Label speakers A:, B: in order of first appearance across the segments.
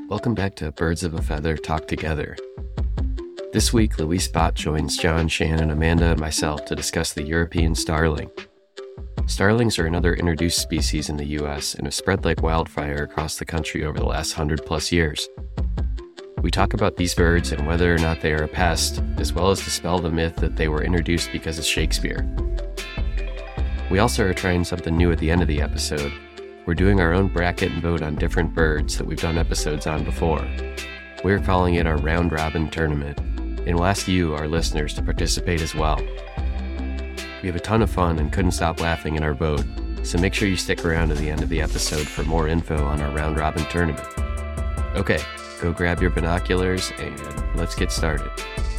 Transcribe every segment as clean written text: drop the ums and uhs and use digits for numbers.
A: Welcome back to Birds of a Feather Talk Together. This week, Louise Bott joins John, Shannon, Amanda, and myself to discuss the European starling. Starlings are another introduced species in the U.S. and have spread like wildfire across the country over the last 100+ years. We talk about these birds and whether or not they are a pest, as well as dispel the myth that they were introduced because of Shakespeare. We also are trying something new at the end of the episode. We're doing our own bracket and vote on different birds that we've done episodes on before. We're calling it our round robin tournament, and we'll ask you, our listeners, to participate as well. We have a ton of fun and couldn't stop laughing in our vote, so make sure you stick around to the end of the episode for more info on our round robin tournament. Okay, go grab your binoculars and let's get started.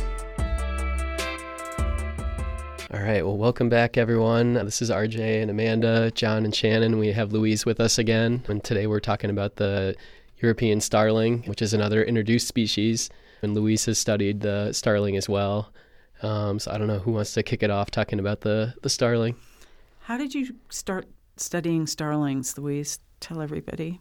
A: All right, well, welcome back, everyone. This is RJ and Amanda, John and Shannon. We have Louise with us again, and today we're talking about the European starling, which is another introduced species, and Louise has studied the starling as well. So I don't know who wants to kick it off talking about the starling.
B: How did you start studying starlings, Louise? Tell everybody.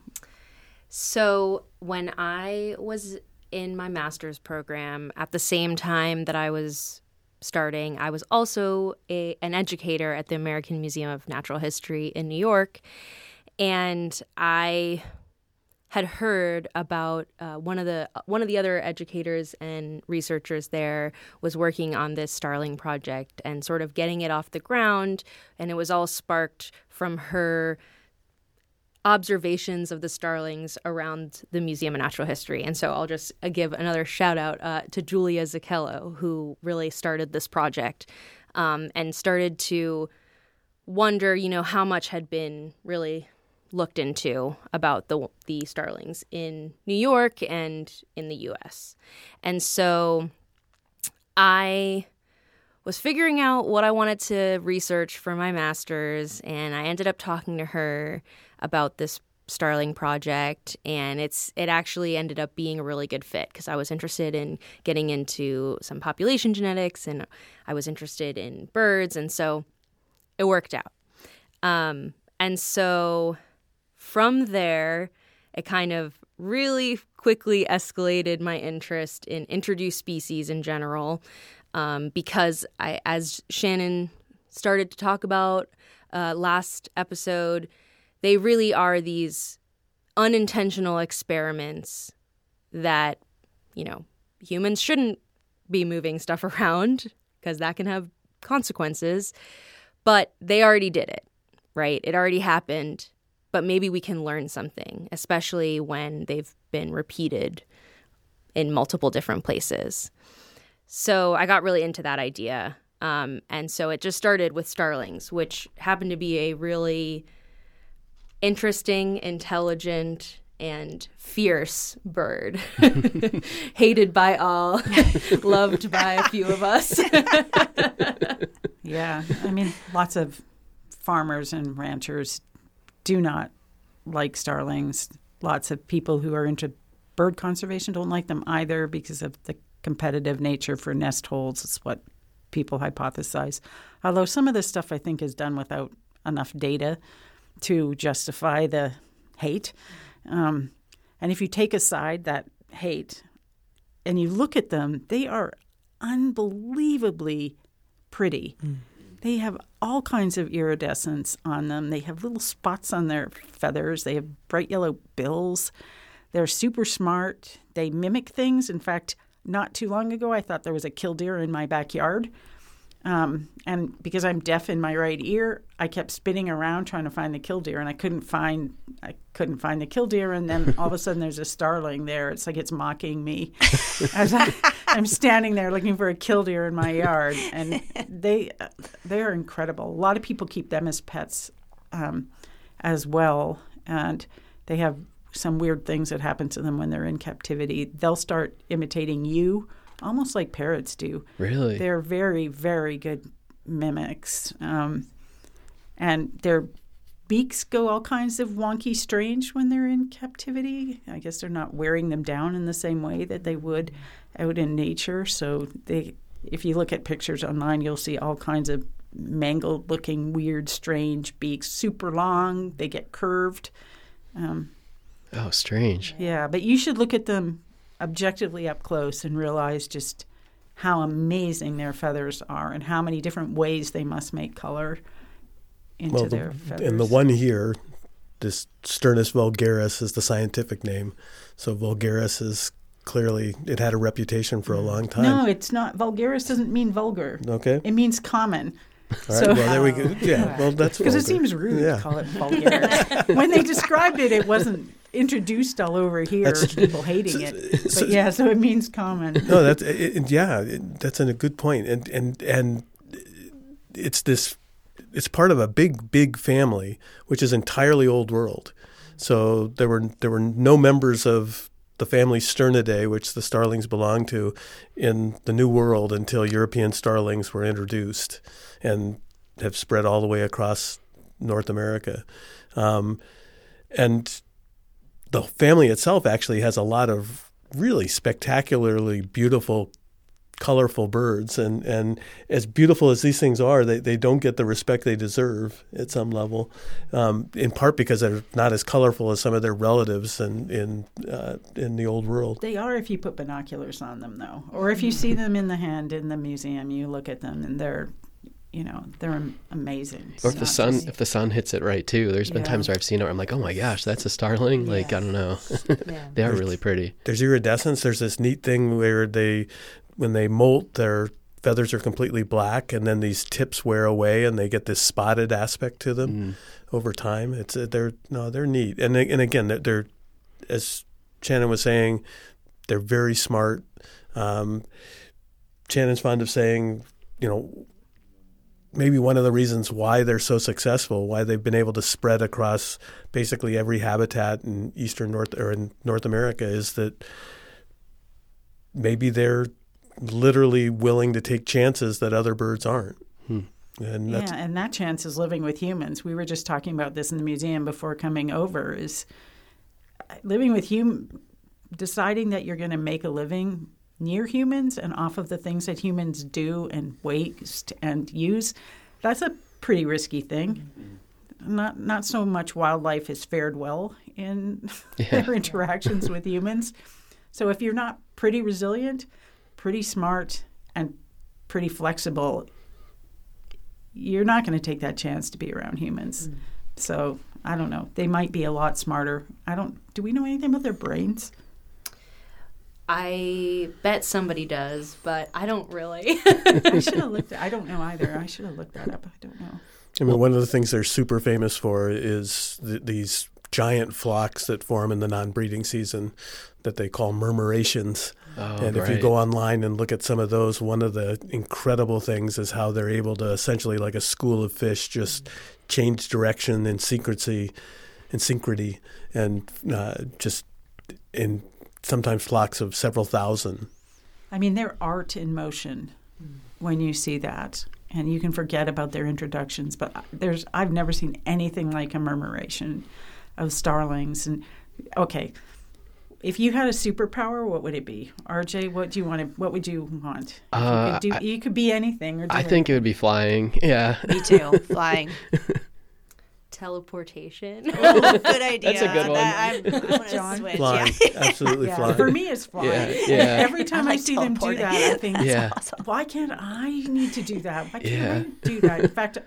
C: So when I was in my master's program, at the same time that I was starting, I was also an educator at the American Museum of Natural History in New York, and I had heard about one of the other educators and researchers there was working on this starling project and sort of getting it off the ground, and it was all sparked from her observations of the starlings around the Museum of Natural History. And so I'll just give another shout out to Julia Zachello, who really started this project and started to wonder, how much had been really looked into about the starlings in New York and in the U.S. And so I was figuring out what I wanted to research for my master's, and I ended up talking to her about this starling project, and it actually ended up being a really good fit because I was interested in getting into some population genetics, and I was interested in birds, and so it worked out. And so from there, it kind of really quickly escalated my interest in introduced species in general, because as Shannon started to talk about last episode, they really are these unintentional experiments that, humans shouldn't be moving stuff around because that can have consequences, but they already did it, right? It already happened, but maybe we can learn something, especially when they've been repeated in multiple different places. So I got really into that idea. And so it just started with starlings, which happened to be a really interesting, intelligent, and fierce bird. Hated by all, loved by a few of us.
B: Yeah, lots of farmers and ranchers do not like starlings. Lots of people who are into bird conservation don't like them either because of the competitive nature for nest holes. It's what people hypothesize. Although some of this stuff I think is done without enough data to justify the hate. And if you take aside that hate and you look at them, they are unbelievably pretty. They have all kinds of iridescence on them. They have little spots on their feathers. They have bright yellow bills. They're super smart. They mimic things. In fact, not too long ago, I thought there was a killdeer in my backyard. And because I'm deaf in my right ear, I kept spinning around trying to find the killdeer, and I couldn't find the killdeer. And then all of a sudden, there's a starling there. It's like it's mocking me as I'm standing there looking for a killdeer in my yard. And they're incredible. A lot of people keep them as pets as well, and they have some weird things that happen to them when they're in captivity. They'll start imitating you, almost like parrots do.
A: Really?
B: They're very, very good mimics. And their beaks go all kinds of wonky strange when they're in captivity. I guess they're not wearing them down in the same way that they would out in nature. So if you look at pictures online, you'll see all kinds of mangled-looking, weird, strange beaks, super long. They get curved.
A: Oh, strange.
B: Yeah, but you should look at them objectively up close and realize just how amazing their feathers are and how many different ways they must make color into their feathers.
D: And the one here, this Sturnus vulgaris is the scientific name. So vulgaris is clearly, it had a reputation for a long time.
B: No, it's not. Vulgaris doesn't mean vulgar.
D: Okay.
B: It means common.
D: All right, well, there we go. Yeah, well, that's
B: because it
D: vulgar.
B: seems rude to call it vulgaris. When they described it, it wasn't introduced all over here, people hating it. But yeah, so it means common.
D: No, that's that's a good point, and it's part of a big family, which is entirely Old World. So there were no members of the family Sternidae, which the starlings belong to, in the New World until European starlings were introduced and have spread all the way across North America. And the family itself actually has a lot of really spectacularly beautiful, colorful birds. And as beautiful as these things are, they don't get the respect they deserve at some level, in part because they're not as colorful as some of their relatives in the Old World.
B: They are if you put binoculars on them, though. Or if you see them in the hand in the museum, you look at them and they're amazing.
A: Or if the sun hits it right too. There's been times where I've seen it where I'm like, oh my gosh, that's a starling.
B: Yeah.
A: Like, I don't know. They are really pretty.
D: There's iridescence. There's this neat thing where when they molt, their feathers are completely black, and then these tips wear away, and they get this spotted aspect to them over time. They're neat, and again, they're as Shannon was saying, they're very smart. Shannon's fond of saying, maybe one of the reasons why they're so successful, why they've been able to spread across basically every habitat in in North America, is that maybe they're literally willing to take chances that other birds aren't. And
B: that chance is living with humans. We were just talking about this in the museum before coming over, is living with deciding that you're going to make a living near humans and off of the things that humans do and waste and use. That's a pretty risky thing. Not so much wildlife has fared well in their interactions with humans. So if you're not pretty resilient, pretty smart, and pretty flexible, you're not going to take that chance to be around humans. So I don't know. They might be a lot smarter. Do we know anything about their brains?
C: I bet somebody does, but I don't really.
B: I should have looked. I don't know either. I should have looked that up. I don't know.
D: I mean, one of the things they're super famous for is these giant flocks that form in the non-breeding season that they call murmurations. And if you go online and look at some of those, one of the incredible things is how they're able to essentially, like a school of fish, just change direction and synchrony, and just in sometimes flocks of several thousand.
B: I mean, they're art in motion when you see that. And you can forget about their introductions. But I've never seen anything like a murmuration of starlings. And okay, if you had a superpower, what would it be? RJ, what would you want? You could be anything. Or
A: I think it would be flying. Yeah.
E: Me too. Flying.
C: Teleportation.
E: Oh, good idea.
A: That's a good one.
E: I'm going to switch.
D: Flying.
E: Yeah.
D: Absolutely flying.
B: For me, it's flying.
A: Yeah.
B: Every time I see them do that, I think,
E: Awesome.
B: why can't I need to do that? Why can't I do that? In fact,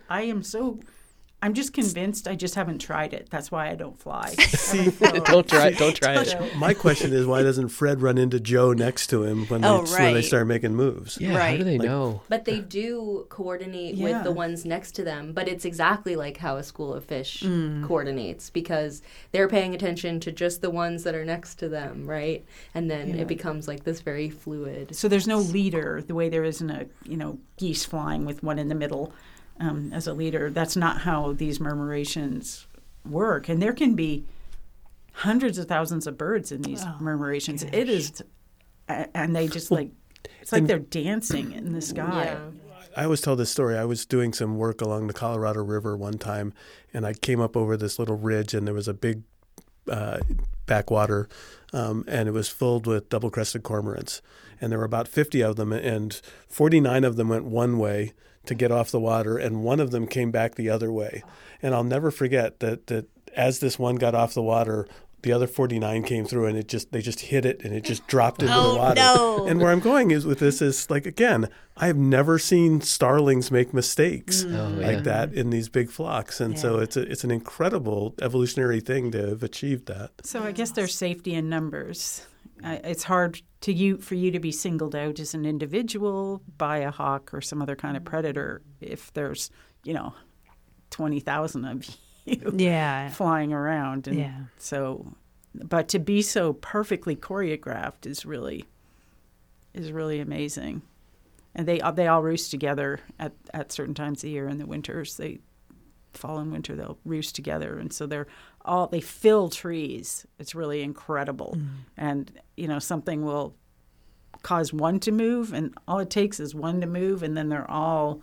B: I'm just convinced. I just haven't tried it. That's why I don't fly.
A: Don't try it.
D: My question is, why doesn't Fred run into Joe next to him when they start making moves?
A: Yeah,
E: Right.
A: how do they know?
C: But they do coordinate with the ones next to them. But it's exactly like how a school of fish coordinates, because they're paying attention to just the ones that are next to them, right? And then it becomes like this very fluid.
B: So there's no leader the way there isn't geese flying with one in the middle as a leader. That's not how these murmurations work. And there can be hundreds of thousands of birds in these murmurations. Gosh. It is, and they just it's like they're dancing in the sky.
C: Yeah.
D: I always tell this story. I was doing some work along the Colorado River one time, and I came up over this little ridge, and there was a big backwater, and it was filled with double-crested cormorants. And there were about 50 of them, and 49 of them went one way to get off the water, and one of them came back the other way. And I'll never forget that as this one got off the water, the other 49 came through, and they just hit it, and it just dropped into the water.
E: No.
D: And where I'm going is with this is, like, again, I have never seen starlings make mistakes like that in these big flocks. And so it's an incredible evolutionary thing to have achieved that.
B: So I guess there's safety in numbers. It's hard for you to be singled out as an individual by a hawk or some other kind of predator if there's, 20,000 of you flying around. And so, but to be so perfectly choreographed is really amazing. And they all roost together at certain times of the year in the winters. Fall and winter, they'll roost together. And so they fill trees. It's really incredible. And, something will cause one to move, and all it takes is one to move, and then they're all,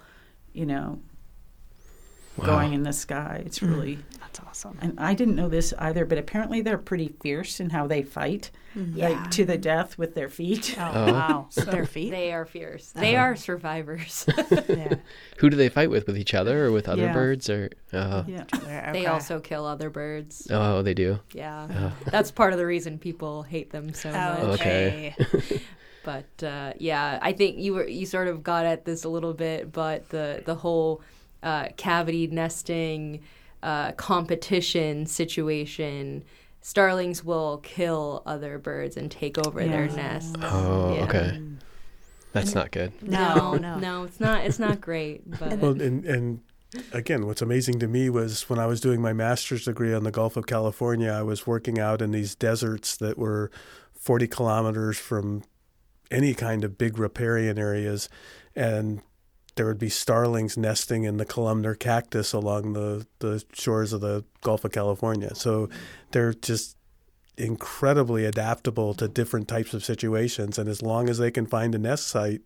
B: going in the sky. It's really...
E: That's awesome.
B: And I didn't know this either, but apparently they're pretty fierce in how they fight, like to the death with their feet.
E: Oh, wow. With their feet?
C: They are fierce. They are survivors.
A: Who do they fight with each other or with other birds? Or
C: They also kill other birds.
A: Oh, they do?
C: Yeah. That's part of the reason people hate them so much.
A: Okay.
C: But I think you sort of got at this a little bit, but the whole cavity nesting competition situation, starlings will kill other birds and take over their nests.
A: Oh, okay. That's not good.
C: No, it's not great. But
D: Well, and again, what's amazing to me was when I was doing my master's degree on the Gulf of California, I was working out in these deserts that were 40 kilometers from any kind of big riparian areas, and there would be starlings nesting in the columnar cactus along the shores of the Gulf of California. So they're just incredibly adaptable to different types of situations. And as long as they can find a nest site,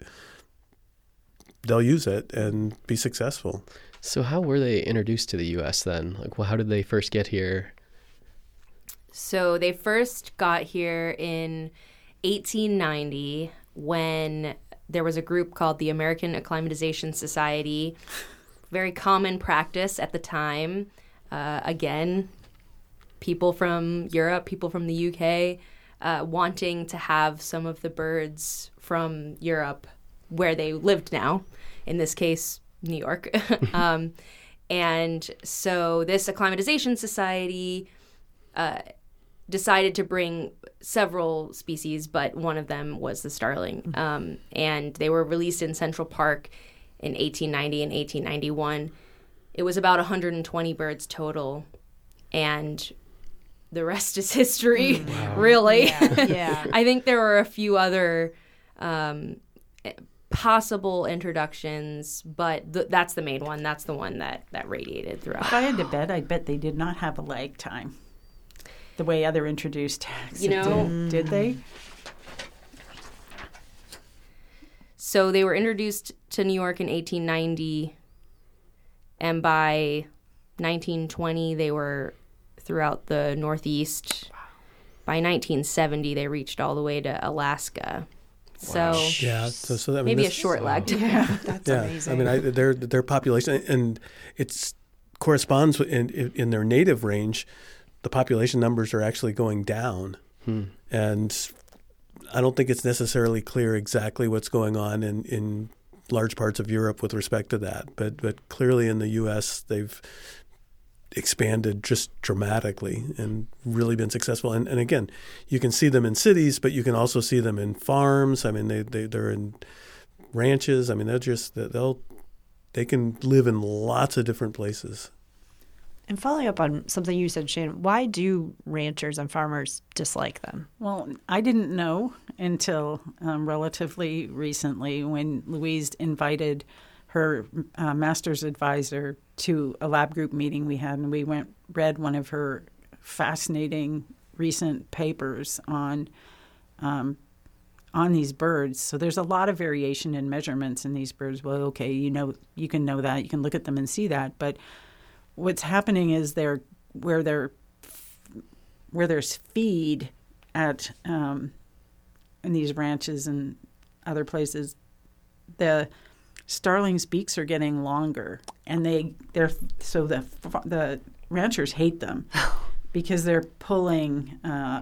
D: they'll use it and be successful.
A: So how were they introduced to the U.S. then? Like, well, how did they first get here?
C: So they first got here in 1890 when there was a group called the American Acclimatization Society. Very common practice at the time. Again, people from Europe, people from the UK, wanting to have some of the birds from Europe where they lived now, in this case, New York. And so this Acclimatization Society decided to bring several species, but one of them was the starling. And they were released in Central Park in 1890 and 1891. It was about 120 birds total, and the rest is history, really.
E: Yeah.
C: I think there were a few other possible introductions, but that's the main one. That's the one that radiated throughout.
B: If I had to bet, I'd bet they did not have a lag time the way other introduced tags did they?
C: So they were introduced to New York in 1890, and by 1920 they were throughout the Northeast. Wow. By 1970 they reached all the way to Alaska. Wow. So that maybe a short lag time.
E: Yeah, that's amazing.
D: I mean, their population, and it corresponds with, in their native range, the population numbers are actually going down. And I don't think it's necessarily clear exactly what's going on in large parts of Europe with respect to that. But clearly in the U.S., they've expanded just dramatically and really been successful. And again, you can see them in cities, but you can also see them in farms. I mean, they're in ranches. I mean, they can live in lots of different places.
E: And following up on something you said, Shannon, why do ranchers and farmers dislike them?
B: Well, I didn't know until relatively recently when Louise invited her master's advisor to a lab group meeting we had, and we read one of her fascinating recent papers on these birds. So there's a lot of variation in measurements in these birds. Well, okay, you can know that, you can look at them and see that, but what's happening is where there's feed at in these ranches and other places, the starlings' beaks are getting longer, and the ranchers hate them because they're pulling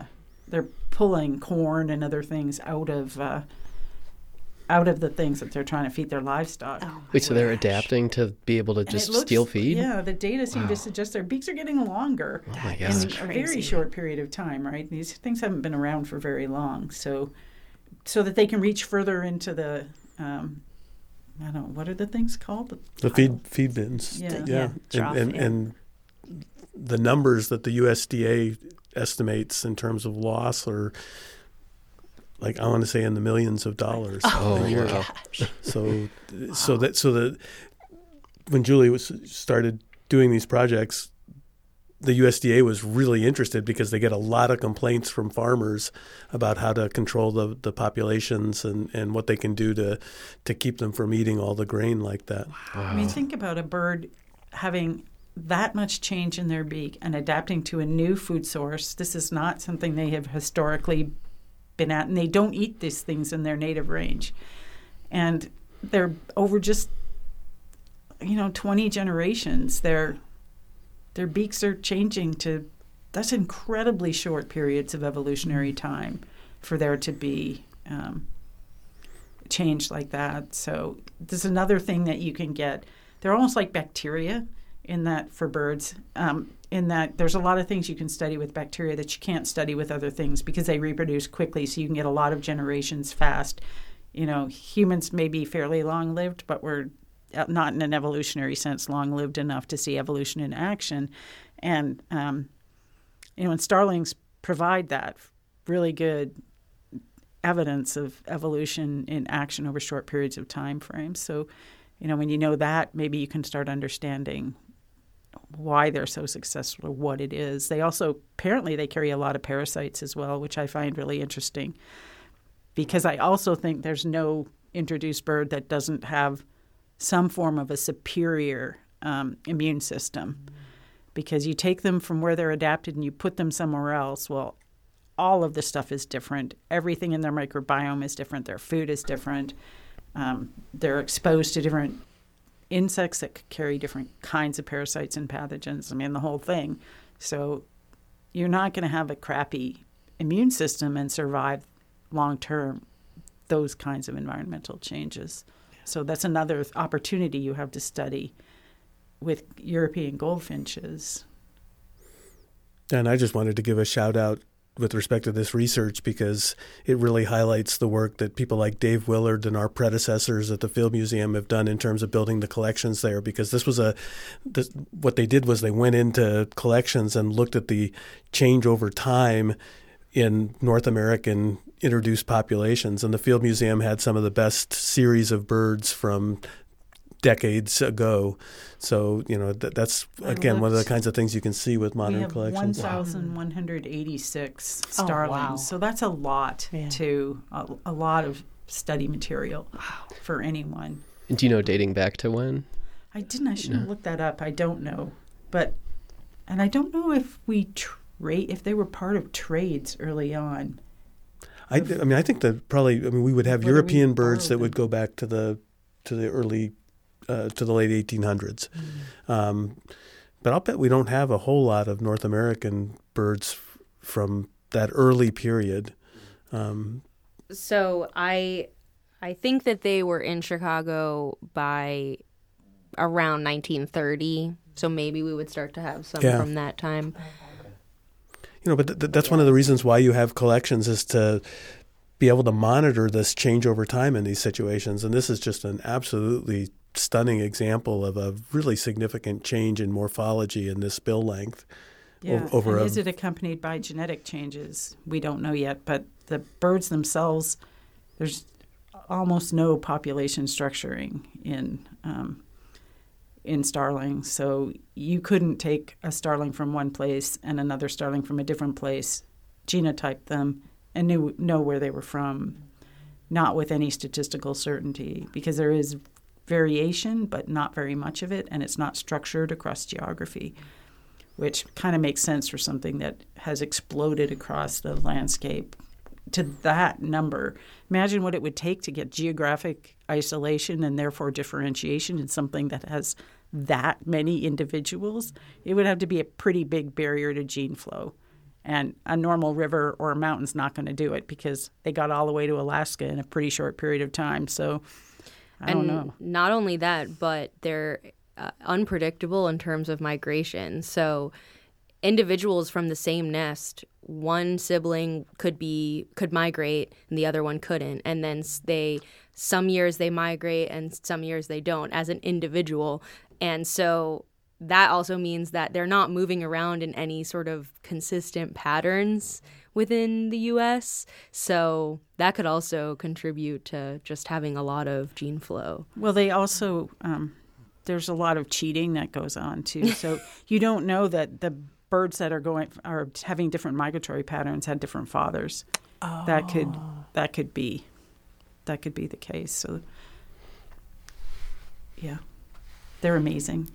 B: corn and other things out of the things that they're trying to feed their livestock.
A: Wait, so they're adapting to be able to just steal feed?
B: Yeah, the data seem to suggest their beaks are getting longer in a very short period of time, right? These things haven't been around for very long, so that they can reach further into the, I don't know, what are the things called?
D: The feed bins.
B: Yeah.
D: And the numbers that the USDA estimates in terms of loss are, like, I want to say in the millions of dollars a year.
A: Gosh.
D: So that when Julie started doing these projects, the USDA was really interested because they get a lot of complaints from farmers about how to control the populations and what they can do to keep them from eating all the grain like that.
B: Wow. I mean, think about a bird having that much change in their beak and adapting to a new food source. This is not something they have historically been at, and they don't eat these things in their native range. And they're over just 20 generations, their beaks are changing to, that's incredibly short periods of evolutionary time for there to be change like that. So there's another thing that you can get. They're almost like bacteria in that for birds, in that there's a lot of things you can study with bacteria that you can't study with other things because they reproduce quickly, so you can get a lot of generations fast. Humans may be fairly long-lived, but we're not in an evolutionary sense long-lived enough to see evolution in action. And, and starlings provide that really good evidence of evolution in action over short periods of time frames. So, when you know that, maybe you can start understanding why they're so successful or what it is. They also, apparently, they carry a lot of parasites as well, which I find really interesting, because I also think there's no introduced bird that doesn't have some form of a superior immune system, because you take them from where they're adapted and you put them somewhere else. Well, all of the stuff is different. Everything in their microbiome is different. Their food is different. They're exposed to different insects that carry different kinds of parasites and pathogens. I mean, the whole thing. So you're not going to have a crappy immune system and survive long-term those kinds of environmental changes. So that's another opportunity you have to study with European goldfinches.
D: And I just wanted to give a shout out with respect to this research because it really highlights the work that people like Dave Willard and our predecessors at the Field Museum have done in terms of building the collections there, because this was what they did was they went into collections and looked at the change over time in North American introduced populations, and the Field Museum had some of the best series of birds from decades ago. So, that's, again, one of the kinds of things you can see with modern collections.
B: 1,186 starlings. Wow. So that's a lot a lot of study material for anyone.
A: And do you know dating back to when?
B: I didn't. I should have looked that up. I don't know. And I don't know if if they were part of trades early on.
D: I think that probably, we would have European birds that would go back to the early to the late 1800s. But I'll bet we don't have a whole lot of North American birds from that early period.
C: So I think that they were in Chicago by around 1930. So maybe we would start to have some from that time.
D: But that's one of the reasons why you have collections, is to be able to monitor this change over time in these situations. And this is just an absolutely stunning example of a really significant change in morphology in this bill length.
B: Is it accompanied by genetic changes? We don't know yet, but the birds themselves, there's almost no population structuring in starlings. So you couldn't take a starling from one place and another starling from a different place, genotype them, and know where they were from, not with any statistical certainty, because there is variation, but not very much of it, and it's not structured across geography, which kind of makes sense for something that has exploded across the landscape to that number. Imagine what it would take to get geographic isolation and therefore differentiation in something that has that many individuals, it would have to be a pretty big barrier to gene flow. And a normal river or a mountain's not going to do it because they got all the way to Alaska in a pretty short period of time. So I don't know.
C: Not only that, but they're unpredictable in terms of migration. So individuals from the same nest, one sibling could migrate and the other one couldn't. And then some years they migrate and some years they don't as an individual. And so that also means that they're not moving around in any sort of consistent patterns within the U.S. So that could also contribute to just having a lot of gene flow.
B: Well, they also, there's a lot of cheating that goes on too. So you don't know that the birds that are having different migratory patterns had different fathers. Oh. That could be the case. So yeah. They're amazing.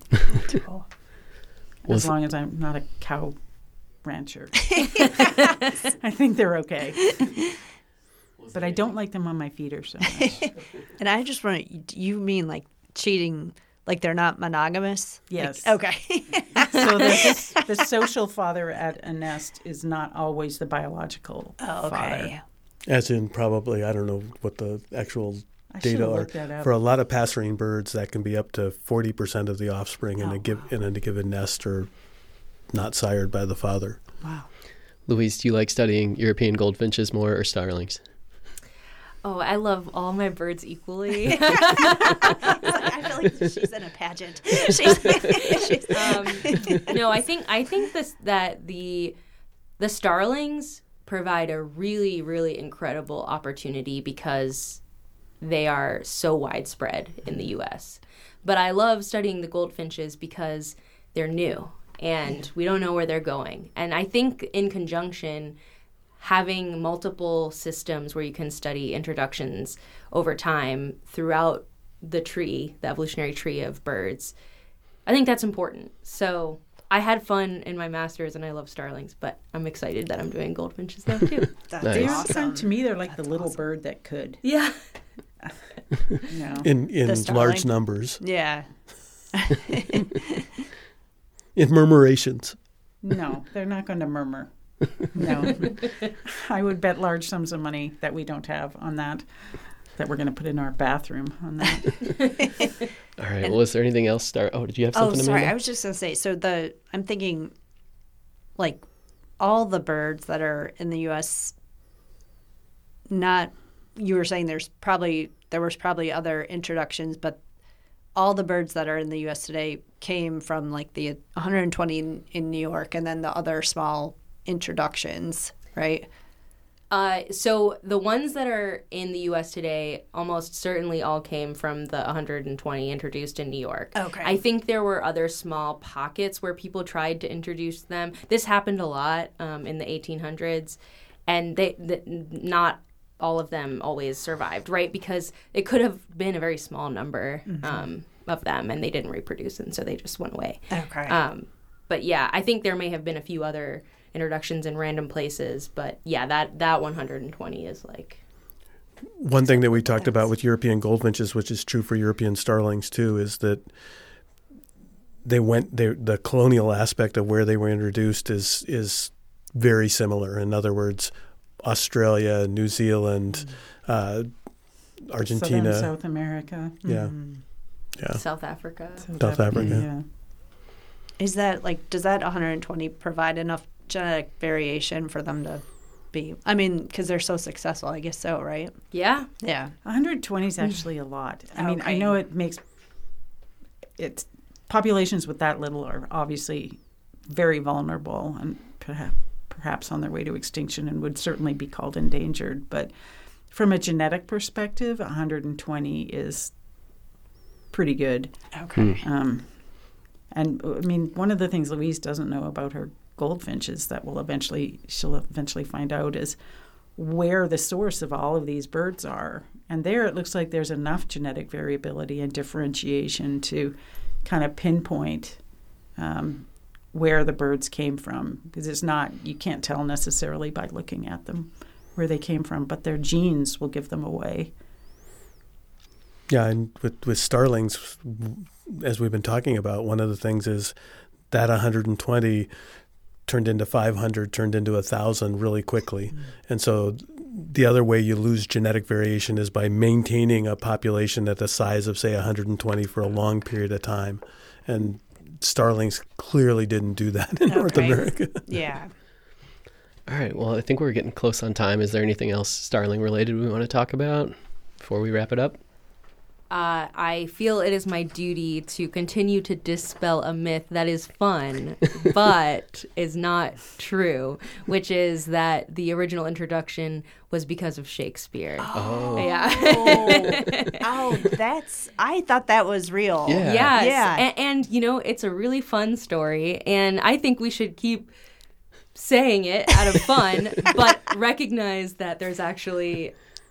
B: As long as I'm not a cow rancher. I think they're okay. But I don't like them on my feeder so much.
E: And I just want to, you mean like cheating, like they're not monogamous?
B: Yes.
E: Like, okay.
B: So the social father at a nest is not always the biological father.
D: As in probably, I don't know what the actual data are. For a lot of passerine birds, that can be up to 40% of the offspring in a given nest are not sired by the father.
B: Wow.
A: Louise, do you like studying European goldfinches more or starlings?
C: Oh, I love all my birds equally.
E: I feel like she's in a pageant.
C: No, I think that the starlings provide a really, really incredible opportunity because they are so widespread in the U.S. But I love studying the goldfinches because they're new and we don't know where they're going. And I think in conjunction, having multiple systems where you can study introductions over time throughout the evolutionary tree of birds, I think that's important. So I had fun in my master's and I love starlings, but I'm excited that I'm doing goldfinches now too.
B: They're awesome. To me, they're like the little bird that could.
C: Yeah.
D: In large numbers.
E: Yeah.
D: In murmurations.
B: No, they're not going to murmur. No. I would bet large sums of money that we don't have on that we're going to put in our bathroom on that.
A: All right. Well, is there anything else? Did you have something?
E: Oh, sorry.
A: Amanda?
E: I was just going to say, I'm thinking, like, all the birds that are in the U.S., you were saying there was probably other introductions, but all the birds that are in the U.S. today came from like the 120 in New York and then the other small introductions, right?
C: So the ones that are in the U.S. today almost certainly all came from the 120 introduced in New York.
E: Okay.
C: I think there were other small pockets where people tried to introduce them. This happened a lot in the 1800s, and not all of them always survived, right? Because it could have been a very small number of them, and they didn't reproduce, and so they just went away.
E: Okay.
C: But yeah, I think there may have been a few other introductions in random places, but yeah, that 120 is like...
D: One thing that we talked about with European goldfinches, which is true for European starlings too, is that the colonial aspect of where they were introduced is very similar. In other words, Australia, New Zealand, Argentina,
B: South America,
D: yeah,
C: South Africa,
D: South Africa.
B: Yeah.
E: Is that does that 120 provide enough genetic variation for them to be? I mean, because they're so successful, I guess so, right?
C: Yeah.
B: 120 is actually a lot. I mean, I know it's populations with that little are obviously very vulnerable and perhaps on their way to extinction and would certainly be called endangered. But from a genetic perspective, 120 is pretty good.
E: Okay.
B: And I mean, one of the things Louise doesn't know about her goldfinches that she'll eventually find out is where the source of all of these birds are. And there it looks like there's enough genetic variability and differentiation to kind of pinpoint where the birds came from. Because you can't tell necessarily by looking at them where they came from, but their genes will give them away.
D: Yeah, and with starlings, as we've been talking about, one of the things is that 120 turned into 500, turned into 1,000 really quickly. And so the other way you lose genetic variation is by maintaining a population at the size of, say, 120 for a long period of time. And starlings clearly didn't do that in North America.
E: Yeah.
F: All right. Well, I think we're getting close on time. Is there anything else starling related we want to talk about before we wrap it up?
C: I feel it is my duty to continue to dispel a myth that is fun, but is not true, which is that the original introduction was because of Shakespeare.
F: Oh.
C: Yeah.
E: I thought that was real.
F: Yeah.
C: Yes.
E: Yeah.
C: And, you know, it's a really fun story, and I think we should keep saying it out of fun, but recognize that there's actually,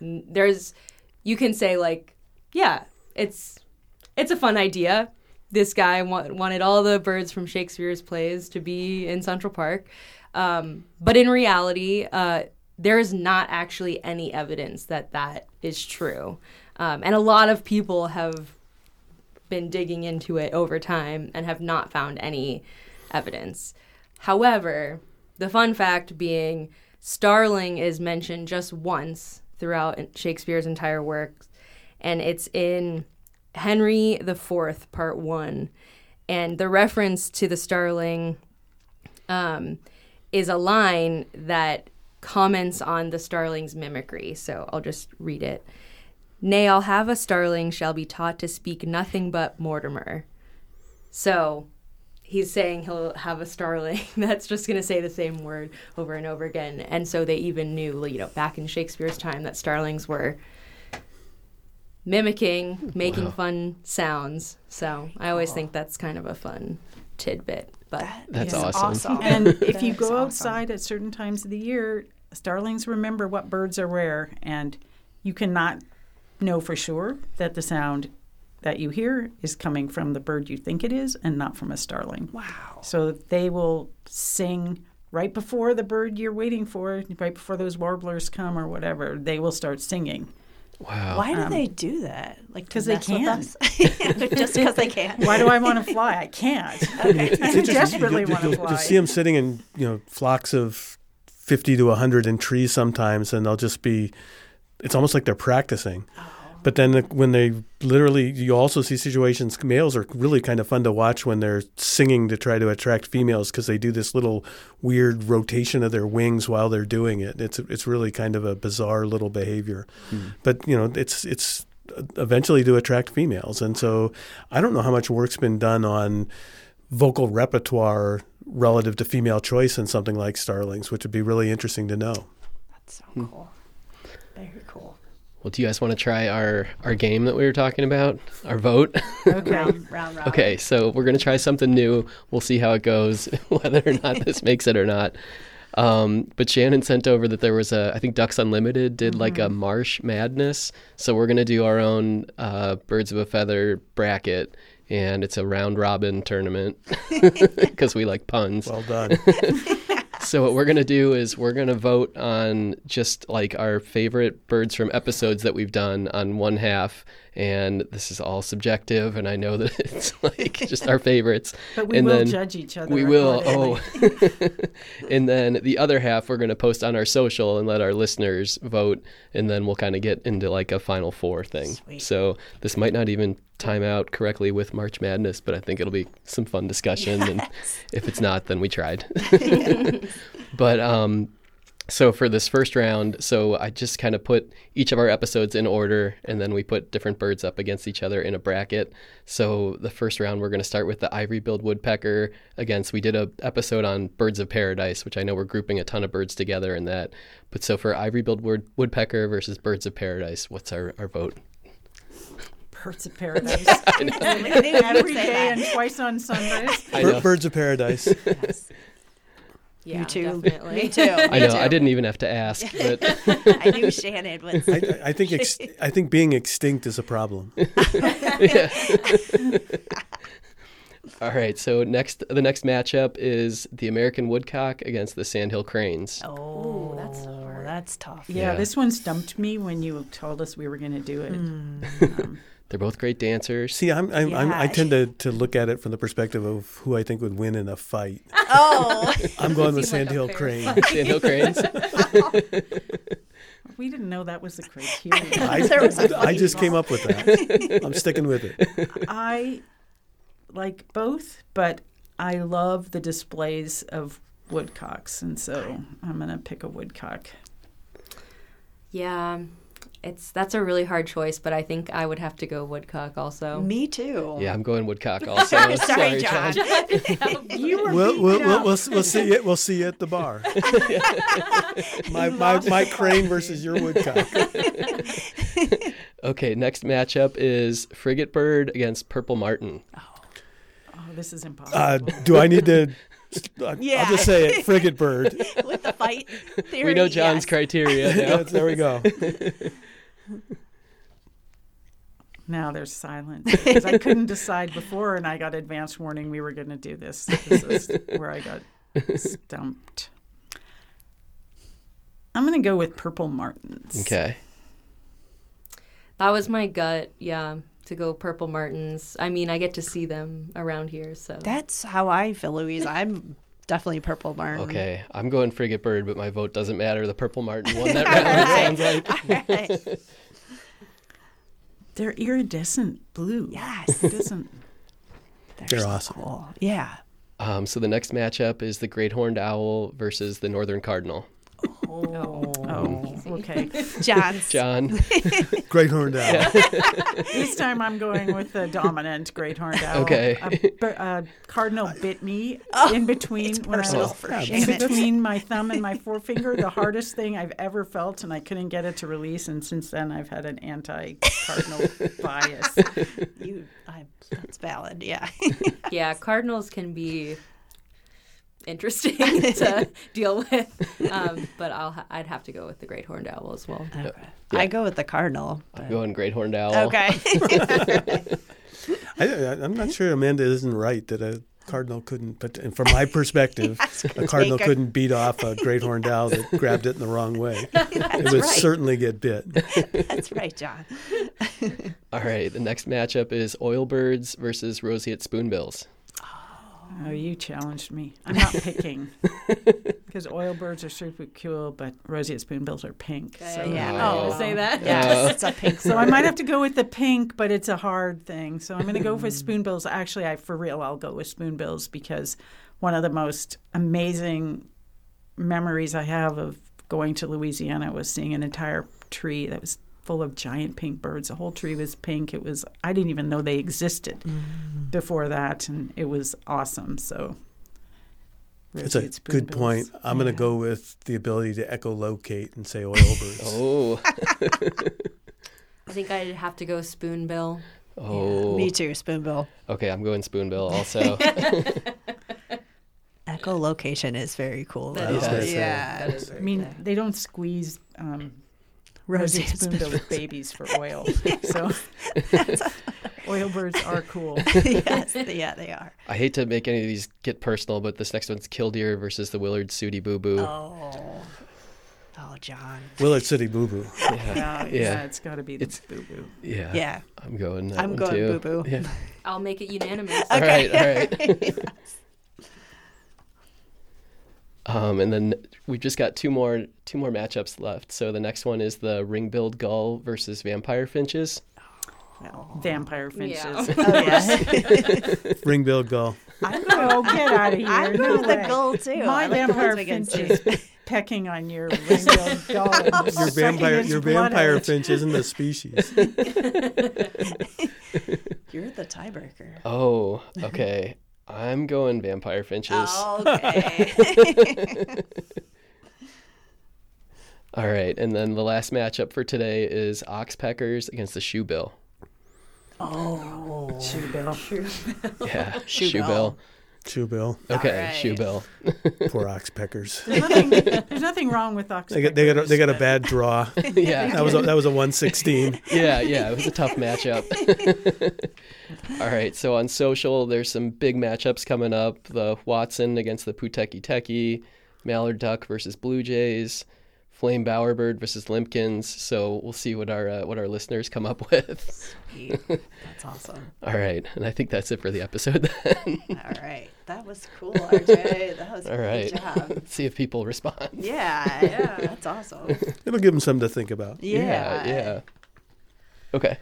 C: you can say, like, yeah, it's a fun idea. This guy wanted all the birds from Shakespeare's plays to be in Central Park. But in reality, there is not actually any evidence that is true. And a lot of people have been digging into it over time and have not found any evidence. However, the fun fact being starling is mentioned just once throughout Shakespeare's entire works. And it's in Henry IV, Part 1. And the reference to the starling is a line that comments on the starling's mimicry. So I'll just read it. "Nay, I'll have a starling shall be taught to speak nothing but Mortimer." So he's saying he'll have a starling that's just going to say the same word over and over again. And so they even knew, you know, back in Shakespeare's time that starlings were mimicking, making fun sounds. So I always think that's kind of a fun tidbit. But
F: That's
B: Yeah.
F: awesome.
B: And if you
E: That
B: go
E: is awesome.
B: outside at certain times of the year, starlings remember what birds are where, and you cannot know for sure that the sound that you hear is coming from the bird you think it is and not from a starling.
E: Wow.
B: So they will sing right before the bird you're waiting for, right before those warblers come or whatever, they will start singing.
F: Wow.
E: Why do they do that? Like, to
B: 'cause they
E: mess with
B: can.
E: us? Just because they can.
B: Why do I want to fly? I can't. I desperately want to fly.
D: You'll see them sitting in flocks of 50 to 100 in trees sometimes, and they'll just be. It's almost like they're practicing. But then when they literally, you also see situations, males are really kind of fun to watch when they're singing to try to attract females because they do this little weird rotation of their wings while they're doing it. It's really kind of a bizarre little behavior. But, it's eventually to attract females. And so I don't know how much work's been done on vocal relative to female choice in something like starlings, which would be really interesting to know.
E: That's so cool. Very cool.
F: Well, do you guys want to try our game that we were talking about? Our vote?
E: Round robin.
F: Okay, so we're going to try something new. We'll see how it goes, whether or not this makes it or not. But Shannon sent over that there was I think Ducks Unlimited did like a Marsh Madness. So we're going to do our own Birds of a Feather bracket, and it's a round robin tournament because we like puns.
D: Well done.
F: So what we're going to do is we're going to vote on just like our favorite birds from episodes that we've done on one half. And this is all subjective, and I know that it's like just our favorites.
B: But we
F: and
B: will
F: then
B: judge each other.
F: we will.
B: accordingly.
F: And then the other half we're going to post on our social and let our listeners vote, and then we'll kind of get into like a Final Four thing.
E: Sweet.
F: So this might not even time out correctly with March Madness, but I think it'll be some fun discussion. And if it's not, then we tried. But so for this first round, so I just kind of put each of our episodes in order, and then we put different birds up against each other in a bracket. So the first round, we're going to start with the ivory-billed woodpecker against, we did an episode on birds of paradise, which I know we're grouping a ton of birds together in that. But so for ivory-billed woodpecker versus birds of paradise, what's our vote?
B: Birds of Paradise.
E: Every
B: Every day and twice on Sundays.
F: I know.
D: Birds of Paradise.
C: yeah,
E: Me too.
C: definitely.
E: Me too.
F: I know.
E: Me
F: I
E: too.
F: didn't even have to ask, but
E: I knew Shannon was.
D: I think being extinct is a problem.
F: all right. So the next matchup is the American woodcock against the sandhill cranes.
E: Oh,
C: that's hard.
E: That's tough.
B: Yeah,
F: Yeah.
B: this one stumped me when you told us we were going to do it.
F: They're both great dancers.
D: See, I tend to look at it from the perspective of who I think would win in a fight.
E: Oh,
D: I'm going with
C: Seemed like
D: Sandhill
C: a fair
D: Crane.
F: Sandhill Cranes.
B: We didn't know that was the criteria.
D: I just came up with that. I'm sticking with it.
B: I like both, but I love the displays of woodcocks, and so I'm going to pick a woodcock.
C: Yeah, that's a really hard choice, but I think I would have to go woodcock also.
E: me too.
F: Yeah, I'm going woodcock also.
E: Sorry, John.
B: You were
D: We'll see it. We'll see you at the bar. my crane versus your woodcock.
F: Okay, next matchup is frigate bird against purple martin.
B: Oh, this is impossible.
D: Do I need to?
E: Yeah.
D: I'll just say it. Frigate bird.
E: With the fight theory.
F: We know John's
E: yes.
F: criteria now.
D: There we go.
B: Now there's silence because I couldn't decide before, and I got advance warning we were going to do this. This is where I got stumped. I'm going to go with purple martins.
F: Okay.
C: That was my gut, yeah, to go purple martins. I mean, I get to see them around here, so.
E: That's how I feel, Louise. I'm definitely purple barn.
F: Okay, I'm going frigate bird, but my vote doesn't matter. The purple martin won that round, it sounds like.
E: All right.
B: They're iridescent blue.
E: Yes.
B: It doesn't.
D: They're
E: so
D: awesome.
E: Cool. Yeah.
F: So the next matchup is the great horned owl versus the northern cardinal.
B: Oh, okay.
F: John.
D: Great horned owl.
B: This time I'm going with the dominant great horned owl.
F: Okay.
B: Cardinal bit me in between when I
E: personal
B: was
E: for
B: in
E: Shannon.
B: between my thumb and my forefinger. The hardest thing I've ever felt, and I couldn't get it to release. And since then, I've had an anti-cardinal bias.
E: That's valid. Yeah.
C: Yeah, cardinals can be interesting to deal with, but I'd have to go with the great horned owl as well.
E: Okay. I go with the cardinal.
F: I'm going great horned owl.
E: Okay.
D: I'm not sure Amanda isn't right that a cardinal couldn't, but from my perspective, a cardinal
E: take
D: couldn't beat off a great horned owl that grabbed it in the wrong way. It would
E: right.
D: certainly get bit.
E: That's right, John.
F: All right, the next matchup is oilbirds versus roseate spoonbills.
B: Oh, you challenged me. I'm not picking because oilbirds are super cool, but roseate spoonbills are pink. So
E: Yeah.
C: Oh, say that.
E: Yes, it's a pink.
B: So I might have to go with the pink, but it's a hard thing. So I'm going to go with spoonbills. Actually, I'll go with spoonbills because one of the most amazing memories I have of going to Louisiana was seeing an entire tree that was full of giant pink birds. The whole tree was pink. I didn't even know they existed before that, and it was awesome. So
D: It's a good point. I'm going to go with the ability to echolocate and say oilbirds.
F: Oh.
C: I think I'd have to go spoonbill.
F: Oh.
E: Me too, spoonbill.
F: Okay, I'm going spoonbill also.
E: Echolocation is very cool.
C: That
E: Though.
C: is
F: very cool.
E: Yeah.
C: That is
B: I mean, they don't squeeze roseate spoonbill babies for oil. So oilbirds are cool.
E: Yes, yeah, they are.
F: I hate to make any of these get personal, but this next one's killdeer versus the Willard Sooty Boo Boo.
E: Oh, John.
D: Willard City Boo Boo.
B: Yeah, it's got to be the boo-boo.
F: Yeah.
E: Yeah.
F: I'm going that
E: I'm
F: one
E: going
F: too.
E: Boo Boo.
F: Yeah.
C: I'll make it unanimous.
F: All right. And then we've just got two more matchups left. So the next one is the ring-billed gull versus vampire finches.
B: Vampire finches.
C: Yeah.
E: Oh, yeah.
D: Ring-billed gull.
B: Oh, get out of here.
E: I'm
B: No
E: going with the
B: way.
E: gull, too.
B: My
E: I like the
B: vampire
E: ones against
B: finch is pecking on your ring-billed gull. and
D: Your
B: sucking its blood
D: vampire
B: out.
D: finch isn't a species.
E: You're the tiebreaker.
F: Oh, okay. I'm going vampire finches.
E: Oh, okay.
F: All right, and then the last matchup for today is oxpeckers against the shoebill.
E: Oh.
B: Shoebill.
F: Yeah,
E: Shoebill.
D: Shoebill.
F: Okay,
E: All right.
F: shoebill.
D: Poor oxpeckers.
B: There's nothing wrong with ox.
D: They got a bad draw.
F: Yeah,
D: That was a 116.
F: yeah, it was a tough matchup. All right, so on social, there's some big matchups coming up. The Watson against the Puteki Teki, Mallard Duck versus Blue Jays, flame bowerbird versus limpkins. So we'll see what our listeners come up with.
E: Sweet. That's awesome.
F: All right, and I think that's it for the episode then.
E: All right, that was cool, RJ. That was
F: all right.
E: Good job.
F: Let's see if people respond.
E: Yeah, that's awesome.
D: It'll give them something to think about.
F: Yeah. Okay.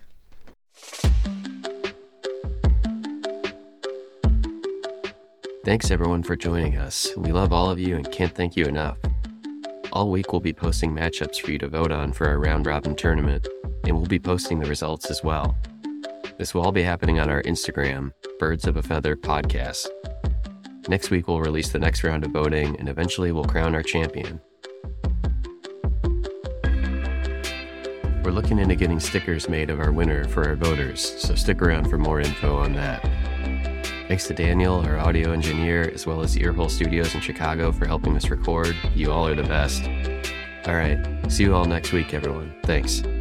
A: Thanks everyone for joining us. We love all of you and can't thank you enough. All week we'll be posting matchups for you to vote on for our round robin tournament, and we'll be posting the results as well. This will all be happening on our Instagram, Birds of a Feather Podcast. Next week we'll release the next round of voting, and eventually we'll crown our champion. We're looking into getting stickers made of our winner for our voters, so stick around for more info on that. Thanks to Daniel, our audio engineer, as well as Earhole Studios in Chicago for helping us record. You all are the best. All right, see you all next week, everyone. Thanks.